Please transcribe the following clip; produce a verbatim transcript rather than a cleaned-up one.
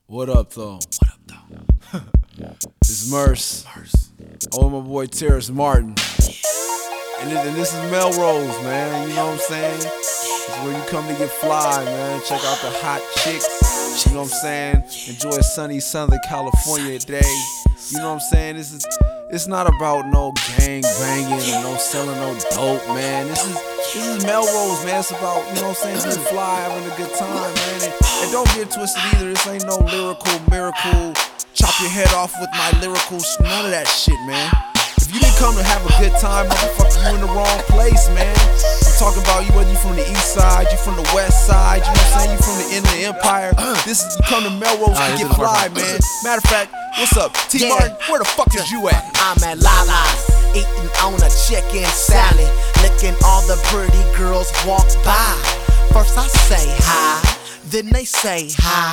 What up, though? What up, though? It's Merce. Merce. Oh, my boy Terrence Martin. And this, and this is Melrose, man. You know what I'm saying? It's where you come to get fly, man. Check out the hot chicks. You know what I'm saying? Enjoy a sunny Southern California day. You know what I'm saying? This is it's not about no gang banging and no selling no dope, man. This is this is Melrose, man. It's about, you know what I'm saying, being fly, having a good time, man. And, and don't get twisted either. This ain't no lyrical miracle. Chop your head off with my lyrical. None of that shit, man. If you didn't come to have a good time, motherfucker, you in the wrong place, man. I'm talking about you, whether you from the east side, you from the west side, you know what I'm saying, you from the end of the empire. This is, you come to Melrose to get fly, man. Matter of fact, what's up, T Yeah. Martin? Where the fuck is you at? I'm at Lala's, eating on a chicken salad, looking all the pretty girls walk by. First I say hi, then they say hi.